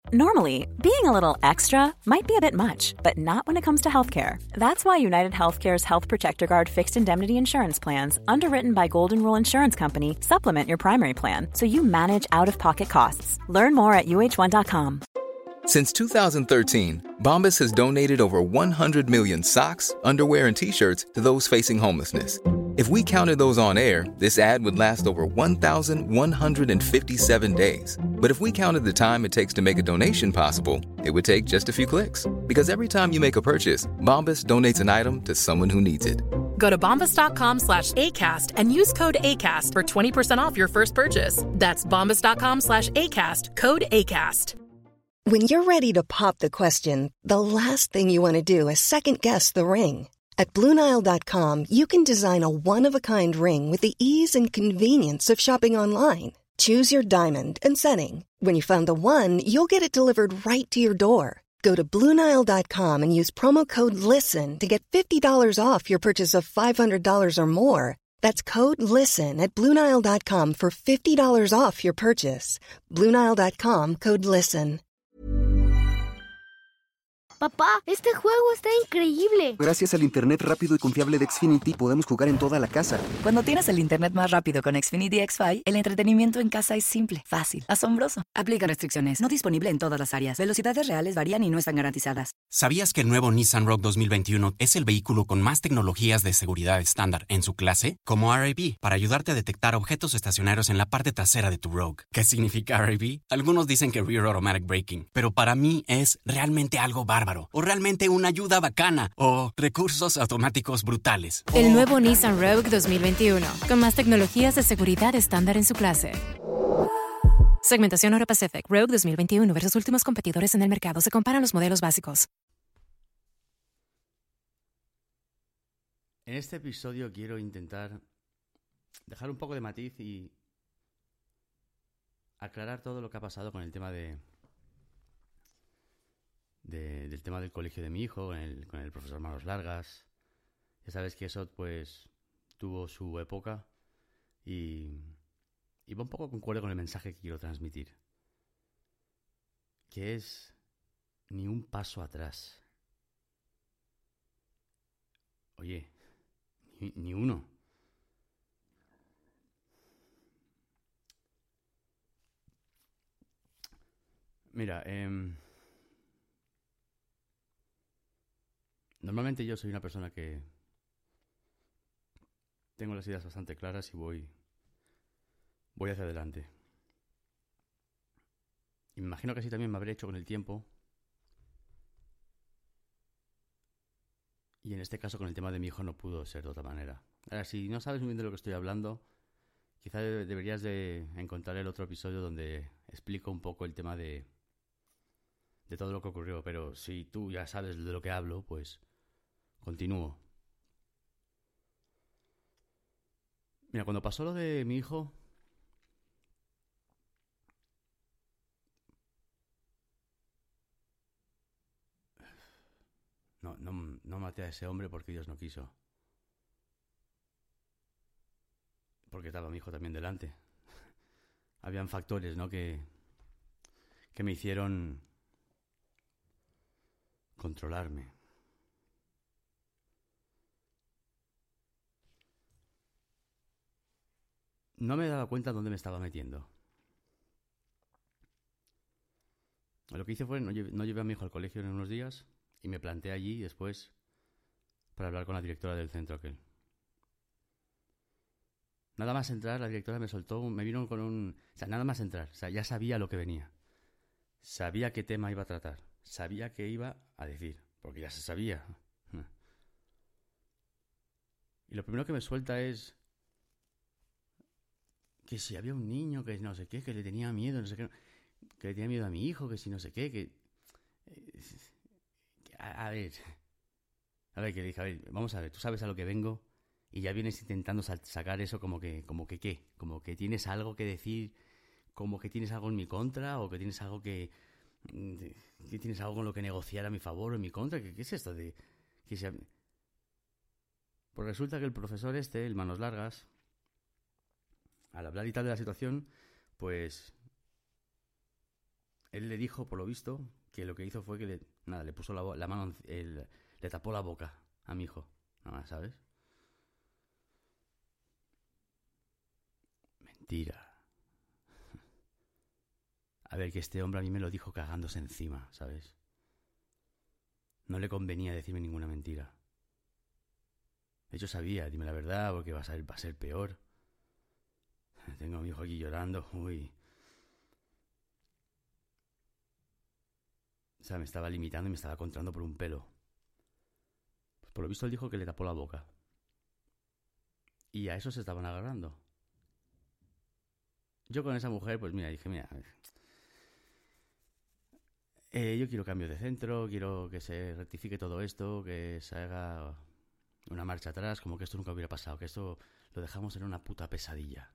Normally, being a little extra might be a bit much, but not when it comes to healthcare. That's why United Healthcare's Health Protector Guard fixed indemnity insurance plans, underwritten by Golden Rule Insurance Company, supplement your primary plan so you manage out-of-pocket costs. Learn more at uh1.com. Since 2013, Bombas has donated over 100 million socks, underwear, and T-shirts to those facing homelessness. If we counted those on air, this ad would last over 1,157 days. But if we counted the time it takes to make a donation possible, it would take just a few clicks. Because every time you make a purchase, Bombas donates an item to someone who needs it. Go to bombas.com/ACAST and use code ACAST for 20% off your first purchase. That's bombas.com/ACAST, code ACAST. When you're ready to pop the question, the last thing you want to do is second-guess the ring. At BlueNile.com, you can design a one-of-a-kind ring with the ease and convenience of shopping online. Choose your diamond and setting. When you find the one, you'll get it delivered right to your door. Go to BlueNile.com and use promo code LISTEN to get $50 off your purchase of $500 or more. That's code LISTEN at BlueNile.com for $50 off your purchase. BlueNile.com, code LISTEN. Papá, este juego está increíble. Gracias al internet rápido y confiable de Xfinity podemos jugar en toda la casa. Cuando tienes el internet más rápido con Xfinity XFi, el entretenimiento en casa es simple, fácil, asombroso. Aplica restricciones. No disponible en todas las áreas. Velocidades reales varían y no están garantizadas. ¿Sabías que el nuevo Nissan Rogue 2021 es el vehículo con más tecnologías de seguridad estándar en su clase? Como RAB, para ayudarte a detectar objetos estacionarios en la parte trasera de tu Rogue. ¿Qué significa RAB? Algunos dicen que Rear Automatic Braking, pero para mí es realmente algo bárbaro. O realmente una ayuda bacana. O recursos automáticos brutales. El nuevo Nissan Rogue 2021. Con más tecnologías de seguridad estándar en su clase. Segmentación Euro Pacific. Rogue 2021 versus últimos competidores en el mercado. Se comparan los modelos básicos. En este episodio quiero intentar dejar un poco de matiz y aclarar todo lo que ha pasado con el tema del tema del colegio de mi hijo, con el profesor Manos Largas. Ya sabes que eso pues tuvo su época y va un poco concuerdo con el mensaje que quiero transmitir, que es ni un paso atrás. Oye, ni uno. Mira, normalmente yo soy una persona que tengo las ideas bastante claras y voy hacia adelante. Y me imagino que así también me habré hecho con el tiempo. Y en este caso con el tema de mi hijo no pudo ser de otra manera. Ahora, si no sabes muy bien de lo que estoy hablando, quizá deberías de encontrar el otro episodio donde explico un poco el tema de todo lo que ocurrió. Pero si tú ya sabes de lo que hablo, pues continúo. Mira, cuando pasó lo de mi hijo, no maté a ese hombre porque Dios no quiso. Porque estaba mi hijo también delante. Habían factores, ¿no?, que me hicieron controlarme. No me daba cuenta dónde me estaba metiendo. Lo que hice fue, no llevé a mi hijo al colegio en unos días y me planté allí después para hablar con la directora del centro aquel. Nada más entrar, la directora me vino con un... O sea, nada más entrar, o sea, ya sabía lo que venía. Sabía qué tema iba a tratar. Sabía qué iba a decir, porque ya se sabía. Y lo primero que me suelta es que si había un niño que no sé qué, que le tenía miedo, no sé qué, que le tenía miedo a mi hijo, que si no sé qué, que... A ver, que le dije, a ver, vamos a ver, tú sabes a lo que vengo y ya vienes intentando sacar eso como que tienes algo que decir, como que tienes algo en mi contra o que tienes algo que tienes algo con lo que negociar a mi favor o en mi contra. ¿Qué es esto de que sea? Pues resulta que el profesor el Manos Largas, al hablar y tal de la situación, pues él le dijo, por lo visto, que lo que hizo fue que le puso la mano, le tapó la boca a mi hijo. Nada más, ¿sabes? Mentira. A ver, que este hombre a mí me lo dijo cagándose encima, ¿sabes? No le convenía decirme ninguna mentira. De hecho sabía, dime la verdad, porque va a ser peor. Tengo a mi hijo aquí llorando, uy. O sea, me estaba limitando y me estaba contando por un pelo. Pues por lo visto él dijo que le tapó la boca. Y a eso se estaban agarrando. Yo con esa mujer, pues mira, dije, mira, yo quiero cambio de centro, quiero que se rectifique todo esto, que se haga una marcha atrás, como que esto nunca hubiera pasado, que esto lo dejamos en una puta pesadilla.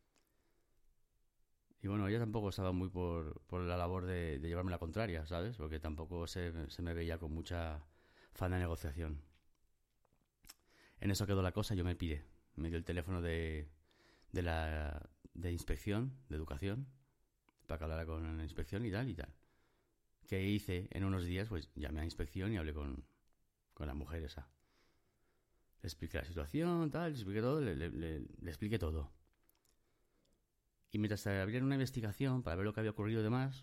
Y bueno, ella tampoco estaba muy por la labor de llevarme la contraria, ¿sabes? Porque tampoco se me veía con mucha afán de negociación. En eso quedó la cosa, yo me piré. Me dio el teléfono de inspección, de educación, para que hablara con la inspección y tal y tal. ¿Qué hice en unos días? Pues llamé a inspección y hablé con la mujer esa. Le expliqué la situación, tal, le expliqué todo, le expliqué todo. Y mientras abrían una investigación para ver lo que había ocurrido y demás,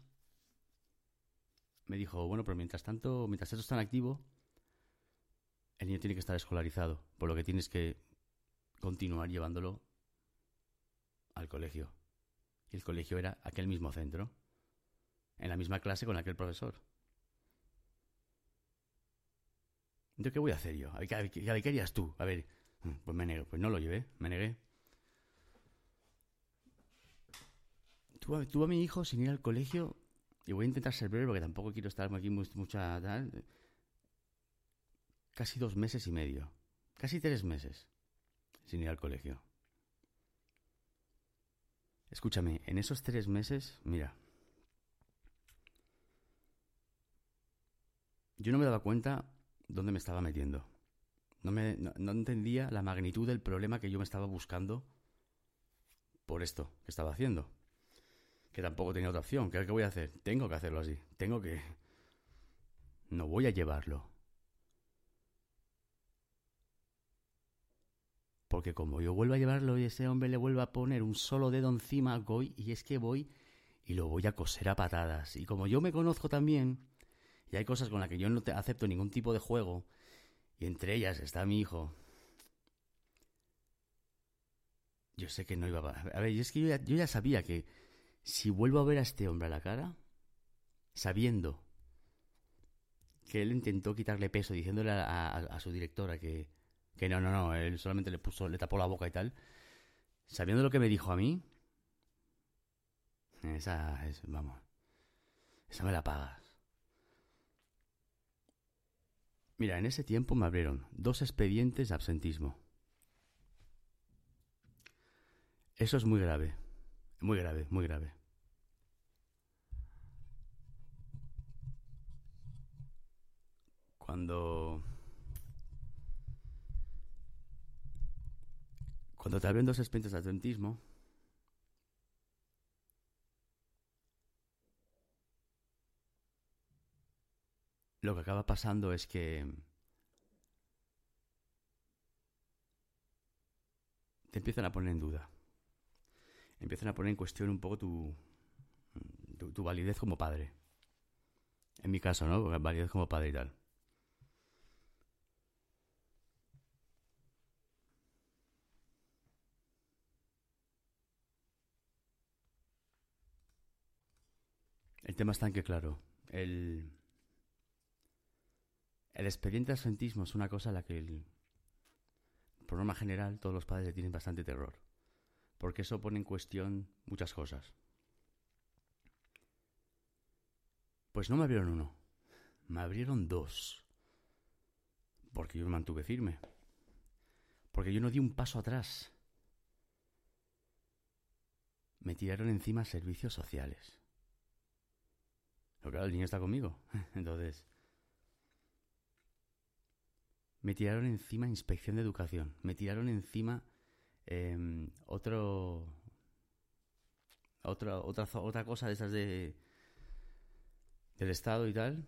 me dijo, bueno, pero mientras tanto, mientras esto está en activo, el niño tiene que estar escolarizado, por lo que tienes que continuar llevándolo al colegio. Y el colegio era aquel mismo centro, en la misma clase con aquel profesor. Entonces, ¿qué voy a hacer yo? A ver, ¿qué harías tú? A ver, pues me negué, pues no lo llevé, me negué. Tuve a mi hijo sin ir al colegio, y voy a intentar ser breve porque tampoco quiero estar aquí mucha tal. Casi 2 meses y medio, casi 3 meses sin ir al colegio. Escúchame, en esos 3 meses, mira, yo no me daba cuenta dónde me estaba metiendo. No entendía la magnitud del problema que yo me estaba buscando por esto que estaba haciendo. Que tampoco tenía otra opción. ¿Qué voy a hacer? Tengo que hacerlo así. No voy a llevarlo. Porque como yo vuelvo a llevarlo y ese hombre le vuelva a poner un solo dedo encima, voy y lo voy a coser a patadas. Y como yo me conozco también, y hay cosas con las que yo no acepto ningún tipo de juego, y entre ellas está mi hijo, yo sé que no iba a... A ver, y es que yo ya sabía que si vuelvo a ver a este hombre a la cara, sabiendo que él intentó quitarle peso, diciéndole a su directora que no, él solamente le tapó la boca y tal, sabiendo lo que me dijo a mí, esa me la pagas. Mira, en ese tiempo me abrieron 2 expedientes de absentismo. Eso es muy grave. Muy grave, muy grave. Cuando te abren 2 expedientes de absentismo, lo que acaba pasando es que te empiezan a poner en duda. Empiezan a poner en cuestión un poco tu validez como padre. En mi caso, ¿no? Validez como padre y tal. El tema está en que, claro, el expediente de absentismo es una cosa a la que, por norma general, todos los padres le tienen bastante terror. Porque eso pone en cuestión muchas cosas. Pues no me abrieron 1, me abrieron 2. Porque yo me mantuve firme. Porque yo no di un paso atrás. Me tiraron encima servicios sociales. Pero claro, el niño está conmigo. Entonces, me tiraron encima inspección de educación. Me tiraron encima otra cosa de esas de del Estado y tal,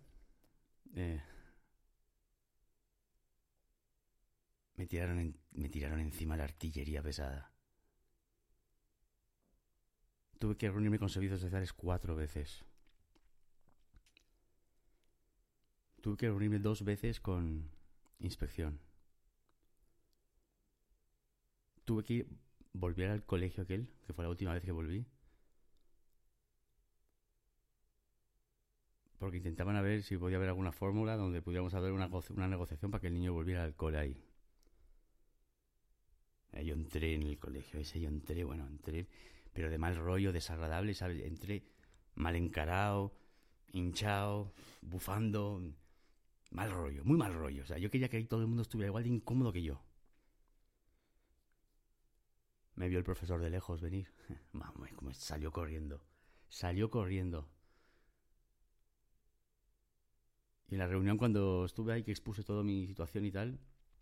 me tiraron encima la artillería pesada. Tuve que reunirme con servicios sociales 4 veces. Tuve que reunirme 2 veces con inspección. Tuve que volver al colegio aquel, que fue la última vez que volví, porque intentaban a ver si podía haber alguna fórmula donde pudiéramos haber una negociación para que el niño volviera al cole ahí. Yo entré en el colegio ese, entré, pero de mal rollo, desagradable, ¿sabes? Entré mal encarado, hinchado, bufando, mal rollo, muy mal rollo. O sea, yo quería que ahí todo el mundo estuviera igual de incómodo que yo. Me vio el profesor de lejos venir. Vamos, como salió corriendo. Y en la reunión, cuando estuve ahí, que expuse toda mi situación y tal,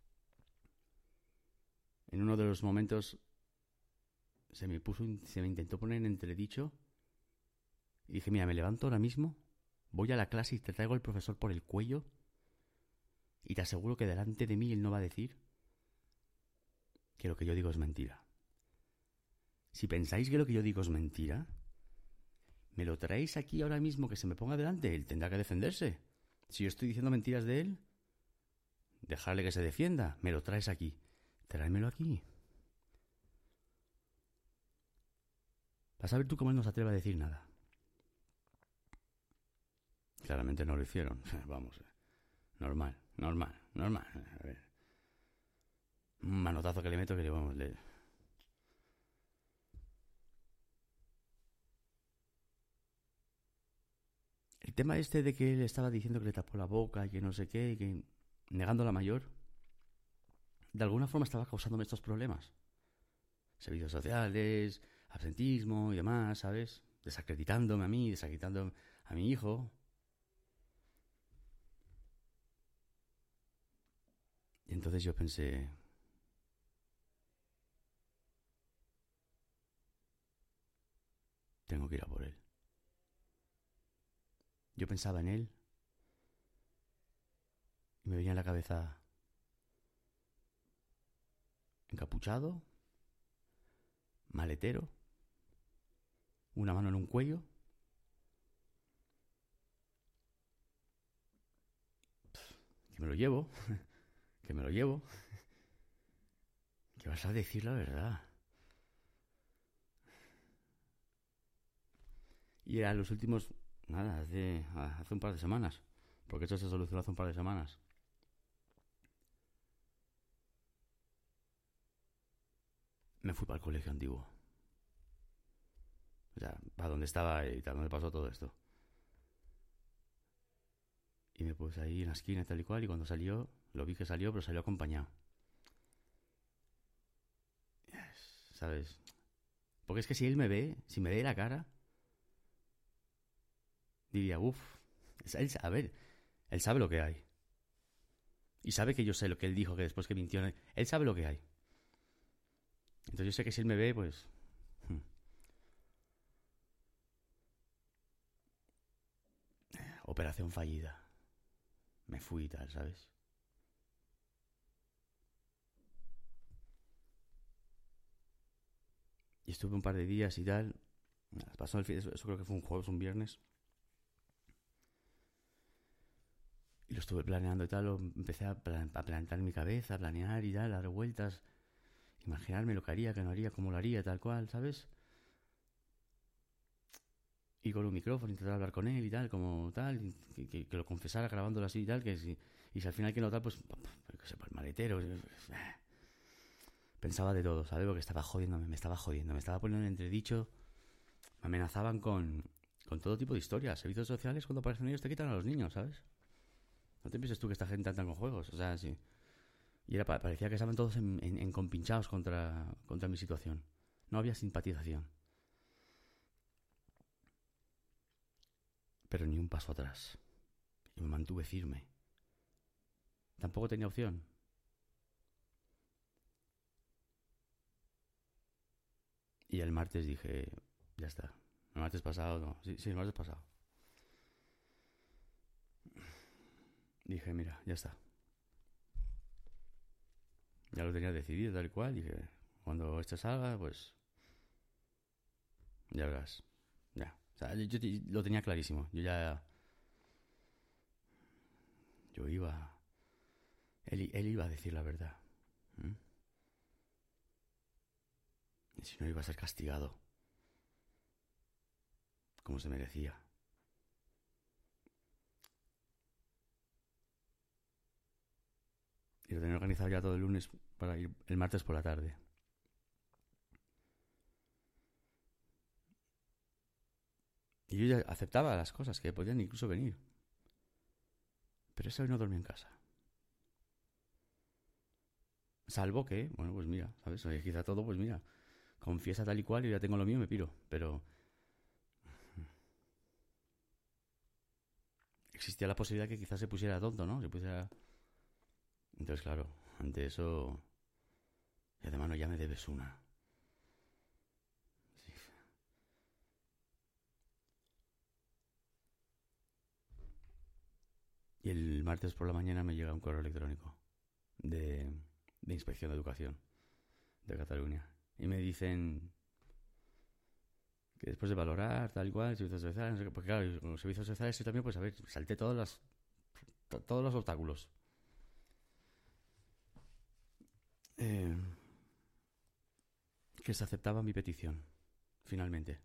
en uno de los momentos se me intentó poner en entredicho y dije, mira, me levanto ahora mismo, voy a la clase y te traigo al profesor por el cuello y te aseguro que delante de mí él no va a decir que lo que yo digo es mentira. Si pensáis que lo que yo digo es mentira, me lo traéis aquí ahora mismo, que se me ponga delante, él tendrá que defenderse. Si yo estoy diciendo mentiras de él, dejarle que se defienda, me lo traes aquí. Tráemelo aquí. Vas a ver tú cómo él no se atreve a decir nada. Claramente no lo hicieron. Vamos, normal. A ver. Un manotazo que le meto que le vamos a leer. El tema este de que él estaba diciendo que le tapó la boca y que no sé qué, y que negando la mayor, de alguna forma estaba causándome estos problemas. Servicios sociales, absentismo y demás, ¿sabes? Desacreditándome a mí, desacreditando a mi hijo. Y entonces yo pensé, tengo que ir a por él. Yo pensaba en él y me venía en la cabeza encapuchado, maletero, una mano en un cuello. Que me lo llevo, que vas a decir la verdad. Y era los últimos, nada, hace un par de semanas, porque esto se solucionó hace un par de semanas. Me fui para el colegio antiguo. O sea, para donde estaba y tal, donde pasó todo esto. Y me puse ahí en la esquina tal y cual, y cuando salió, lo vi que salió, pero salió acompañado. ¿Sabes? Porque es que si él me ve, si me ve la cara, diría, uff, a ver, él sabe lo que hay. Y sabe que yo sé lo que él dijo, que después que mintió, él sabe lo que hay. Entonces yo sé que si él me ve, pues... Operación fallida. Me fui y tal, ¿sabes? Y estuve un par de días y tal. Pasó el fin, eso creo que fue un jueves, un viernes. Y lo estuve planeando y tal. Empecé a plantar en mi cabeza, a planear y tal, a dar vueltas. Imaginarme lo que haría, que no haría, cómo lo haría, tal cual, ¿sabes? Y con un micrófono, intentar hablar con él y tal, como tal, que lo confesara grabándolo así y tal, y si al final que no tal, pues, que sepa, el maletero. Pensaba de todo, ¿sabes? Porque estaba jodiéndome, me estaba poniendo en entredicho, me amenazaban con todo tipo de historias. Servicios sociales, cuando aparecen ellos, te quitan a los niños, ¿sabes? No te pienses tú que esta gente anda con juegos, o sea, sí. Y parecía que estaban todos compinchados contra mi situación. No había simpatización. Pero ni un paso atrás. Y me mantuve firme. Tampoco tenía opción. Y el martes dije, ya está. El martes pasado, no. Sí, el martes pasado. dije, mira, ya está. Ya lo tenía decidido, tal y cual. Dije, cuando esto salga, pues ya verás. Ya. O sea, yo lo tenía clarísimo. Yo iba... Él iba a decir la verdad. Y si no, iba a ser castigado. Como se merecía. Y lo tenía organizado ya todo el lunes para ir el martes por la tarde. Y yo ya aceptaba las cosas, que podían incluso venir. Pero ese hoy no dormí en casa. Salvo que, bueno, pues mira, ¿sabes? Oye, quizá todo, pues mira, confiesa tal y cual y ya tengo lo mío y me piro. Pero existía la posibilidad que quizás se pusiera tonto, ¿no? Se pusiera... Entonces, claro, ante eso... Y además no, ya me debes una. Sí. Y el martes por la mañana me llega un correo electrónico de Inspección de Educación de Cataluña. Y me dicen que después de valorar tal y cual, servicios sociales, no sé qué, porque claro, con los servicios sociales yo también, pues a ver, salté todos los obstáculos. Que se aceptaba mi petición, finalmente.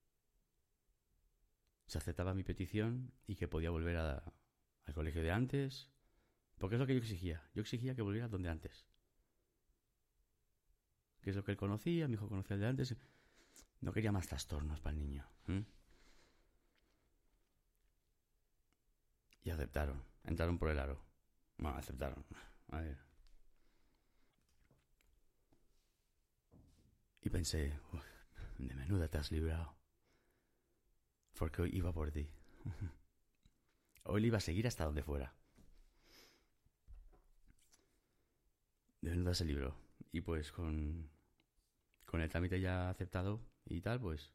Se aceptaba mi petición y que podía volver al colegio de antes, porque es lo que yo exigía. Yo exigía que volviera donde antes. Que es lo que él conocía, mi hijo conocía el de antes. No quería más trastornos para el niño. Y aceptaron. Entraron por el aro. No, aceptaron. A ver. Y pensé, de menuda te has librado. Porque hoy iba por ti. Hoy le iba a seguir hasta donde fuera. De menuda se libró. Y pues con el trámite ya aceptado y tal, pues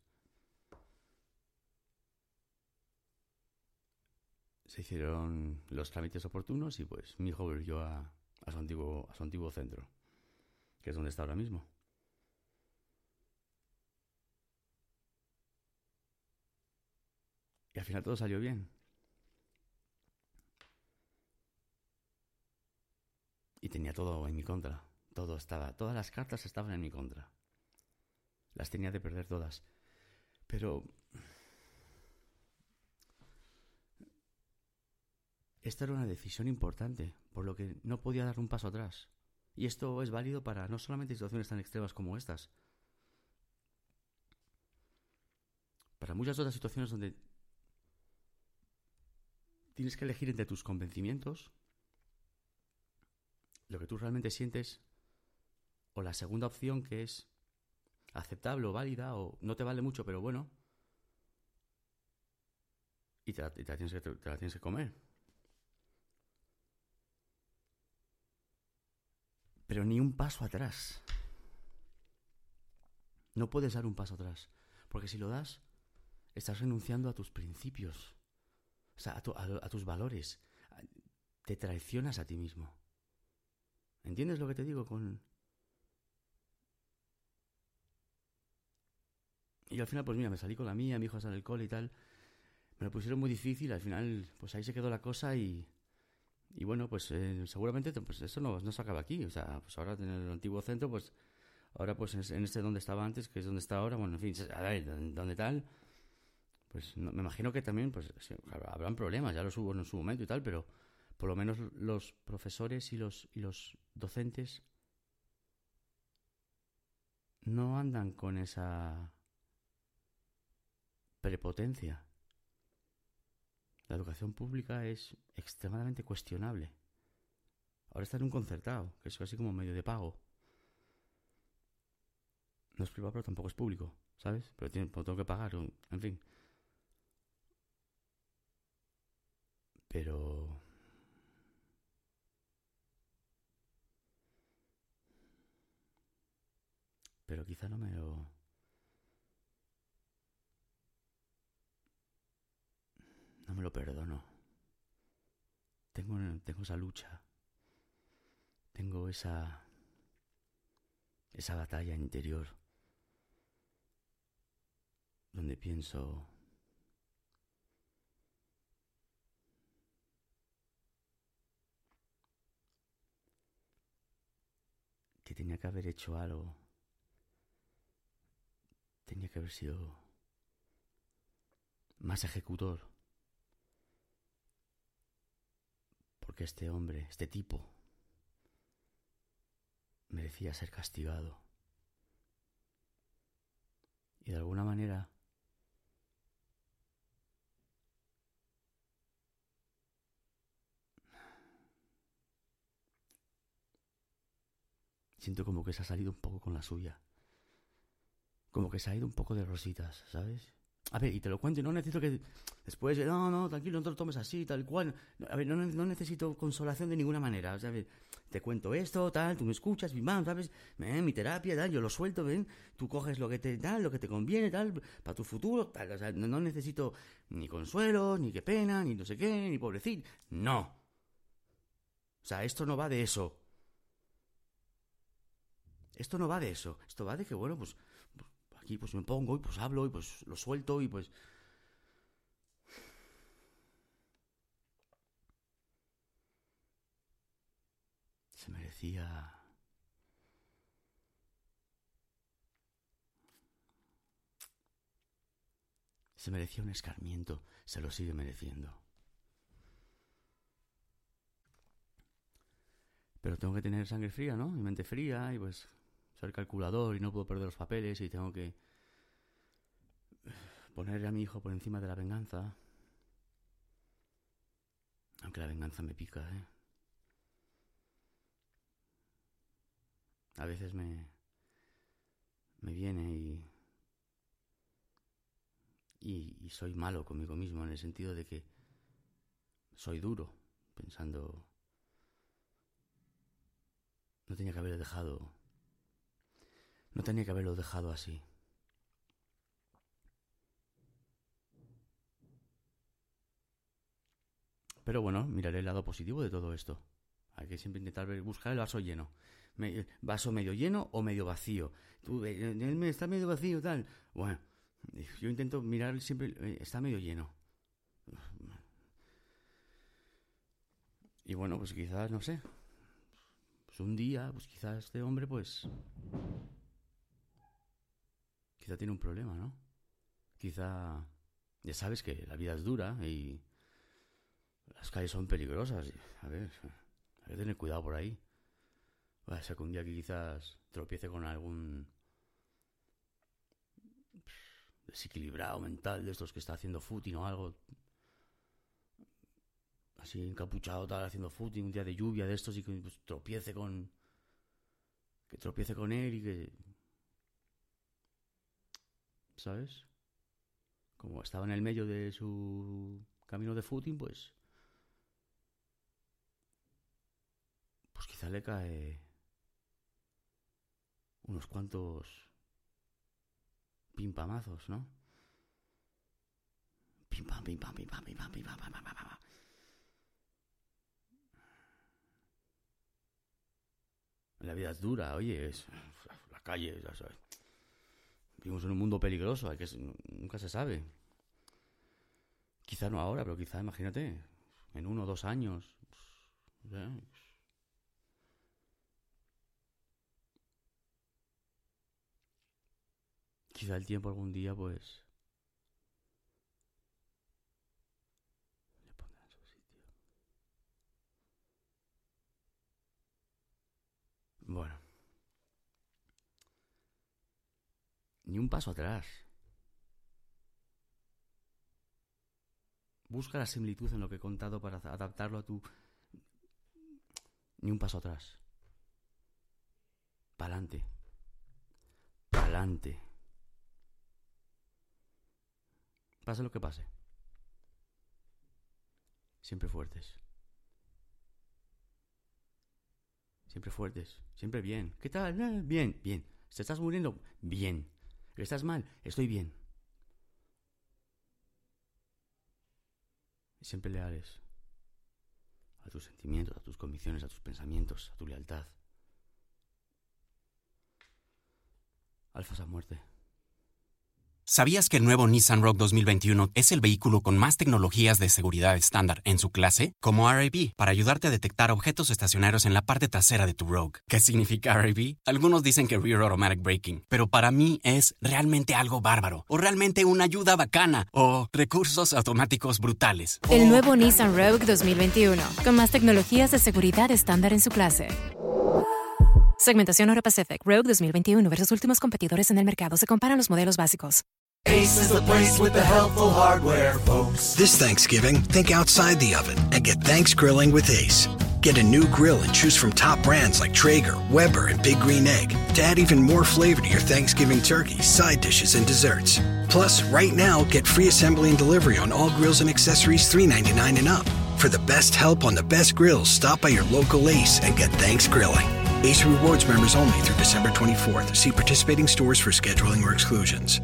se hicieron los trámites oportunos y pues mi hijo volvió a su antiguo centro, que es donde está ahora mismo. Y al final todo salió bien. Y tenía todo en mi contra. Todas las cartas estaban en mi contra. Las tenía de perder todas. Pero esta era una decisión importante, por lo que no podía dar un paso atrás. Y esto es válido para no solamente situaciones tan extremas como estas. Para muchas otras situaciones donde tienes que elegir entre tus convencimientos, lo que tú realmente sientes, o la segunda opción que es aceptable o válida, o no te vale mucho, pero bueno, y te la tienes que comer. Pero ni un paso atrás. No puedes dar un paso atrás, porque si lo das, estás renunciando a tus principios, o sea, a tus valores. Te traicionas a ti mismo. ¿Entiendes lo que te digo? Y al final, pues mira, me salí con la mía, mi hijo está en el cole y tal. Me lo pusieron muy difícil, al final, pues ahí se quedó la cosa y bueno, pues seguramente pues eso no se acaba aquí. O sea, pues ahora en el antiguo centro, pues ahora pues en este donde estaba antes, que es donde está ahora, bueno, en fin, a ver, donde tal, pues no, me imagino que también pues sí, habrán problemas, ya los hubo en su momento y tal, pero por lo menos los profesores y los docentes no andan con esa prepotencia. La educación pública es extremadamente cuestionable. Ahora está en un concertado, que es casi como medio de pago. No es privado, pero tampoco es público, ¿sabes? Pero tengo que pagar, en fin. Pero quizá no me lo perdono. tengo esa lucha, tengo esa batalla interior donde pienso que tenía que haber hecho algo, tenía que haber sido más ejecutor, porque este hombre, este tipo, merecía ser castigado. Y de alguna manera siento como que se ha salido un poco con la suya. Como que se ha ido un poco de rositas, ¿sabes? A ver, y te lo cuento, y no necesito que después, no, tranquilo, no te lo tomes así, tal cual. A ver, no necesito consolación de ninguna manera, ¿sabes? Te cuento esto, tal, tú me escuchas, ¿sabes? Mi terapia, tal, yo lo suelto, ven, tú coges lo que te conviene, tal, para tu futuro, tal. O sea, no necesito ni consuelo, ni qué pena, ni no sé qué, ni pobrecito. No. O sea, esto no va de eso. Esto no va de eso. Esto va de que, bueno, pues aquí pues me pongo y pues hablo y pues lo suelto y pues... Se merecía... Se merecía un escarmiento, se lo sigue mereciendo. Pero tengo que tener sangre fría, ¿no? Y mente fría y pues ser calculador y no puedo perder los papeles y tengo que poner a mi hijo por encima de la venganza. Aunque la venganza me pica, ¿eh? A veces me viene y soy malo conmigo mismo en el sentido de que soy duro, pensando... No tenía que haberlo dejado así. Pero bueno, miraré el lado positivo de todo esto. Hay que siempre intentar buscar el vaso lleno. Vaso medio lleno o medio vacío. Él está medio vacío, tal. Bueno, yo intento mirar siempre, está medio lleno. Y bueno, pues quizás, no sé. Pues un día, pues quizás este hombre, pues... Quizá tiene un problema, ¿no? Quizá... Ya sabes que la vida es dura y... Las calles son peligrosas. A ver, hay que tener cuidado por ahí. Va a ser que un día que quizás tropiece con algún desequilibrado mental de estos que está haciendo footing o algo. Así encapuchado tal, haciendo footing, un día de lluvia de estos y que pues, tropiece con él y que... ¿Sabes? Como estaba en el medio de su camino de footing, pues quizá le cae unos cuantos pimpamazos, ¿no? Pim pam, pim pam, pim pam, pim pam, pim pam, pam, pam, pam, pam. La vida es dura, oye, es la calle, ya sabes. Vivimos en un mundo peligroso, nunca se sabe. Quizá no ahora, pero quizá, imagínate, en 1 o 2 años. Quizá el tiempo algún día, pues... le pondrá en su sitio. Bueno. Ni un paso atrás. Busca la similitud en lo que he contado para adaptarlo a tu... Ni un paso atrás. Pa'lante. Pa'lante. Pase lo que pase. Siempre fuertes. Siempre fuertes. Siempre bien. ¿Qué tal? Bien, bien. ¿Te estás muriendo? Bien. ¿Estás mal? Estoy bien. Siempre leales a tus sentimientos, a tus convicciones, a tus pensamientos, a tu lealtad. Alfas a muerte. ¿Sabías que el nuevo Nissan Rogue 2021 es el vehículo con más tecnologías de seguridad estándar en su clase? Como RAB, para ayudarte a detectar objetos estacionarios en la parte trasera de tu Rogue. ¿Qué significa RAB? Algunos dicen que Rear Automatic Braking, pero para mí es realmente algo bárbaro, o realmente una ayuda bacana, o recursos automáticos brutales. El nuevo Nissan Rogue 2021, con más tecnologías de seguridad estándar en su clase. Segmentación Euro Pacific Rogue 2021 versus últimos competidores en el mercado. Se comparan los modelos básicos. Ace is the place with the helpful hardware, folks. This Thanksgiving, think outside the oven and get Thanks Grilling with Ace. Get a new grill and choose from top brands like Traeger, Weber, and Big Green Egg to add even more flavor to your Thanksgiving turkey, side dishes, and desserts. Plus, right now, get free assembly and delivery on all grills and accessories $3.99 and up. For the best help on the best grills, stop by your local Ace and get Thanks Grilling. Ace Rewards members only through December 24th. See participating stores for scheduling or exclusions.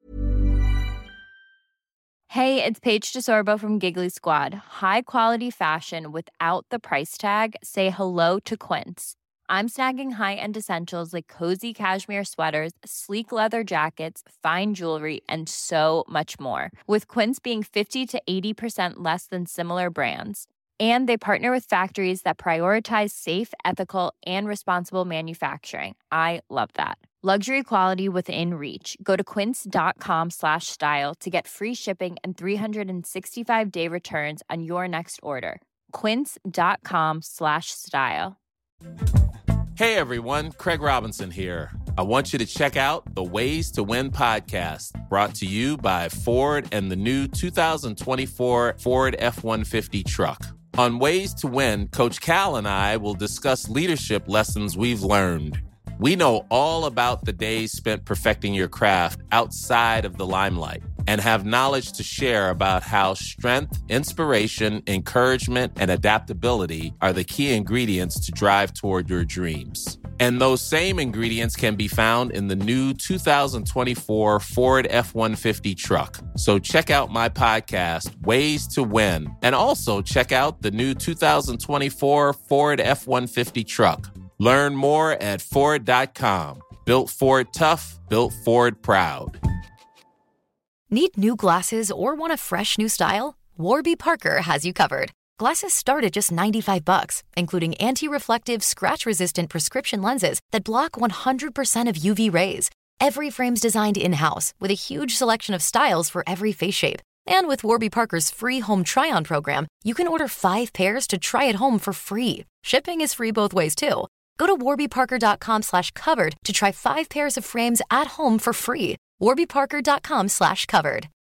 Hey, it's Paige DeSorbo from Giggly Squad. High quality fashion without the price tag. Say hello to Quince. I'm snagging high-end essentials like cozy cashmere sweaters, sleek leather jackets, fine jewelry, and so much more. With Quince being 50 to 80% less than similar brands. And they partner with factories that prioritize safe, ethical, and responsible manufacturing. I love that. Luxury quality within reach. Go to quince.com/style to get free shipping and 365-day returns on your next order. Quince.com/style. Hey everyone, Craig Robinson here. I want you to check out the Ways to Win podcast, brought to you by Ford and the new 2024 Ford F-150 truck. On Ways to Win, Coach Cal and I will discuss leadership lessons we've learned. We know all about the days spent perfecting your craft outside of the limelight and have knowledge to share about how strength, inspiration, encouragement, and adaptability are the key ingredients to drive toward your dreams. And those same ingredients can be found in the new 2024 Ford F-150 truck. So check out my podcast, Ways to Win, and also check out the new 2024 Ford F-150 truck. Learn more at Ford.com. Built Ford tough, built Ford proud. Need new glasses or want a fresh new style? Warby Parker has you covered. Glasses start at just $95, including anti-reflective, scratch-resistant prescription lenses that block 100% of UV rays. Every frame's designed in-house with a huge selection of styles for every face shape. And with Warby Parker's free home try-on program, you can order 5 pairs to try at home for free. Shipping is free both ways, too. Go to warbyparker.com/covered to try 5 pairs of frames at home for free. warbyparker.com/covered.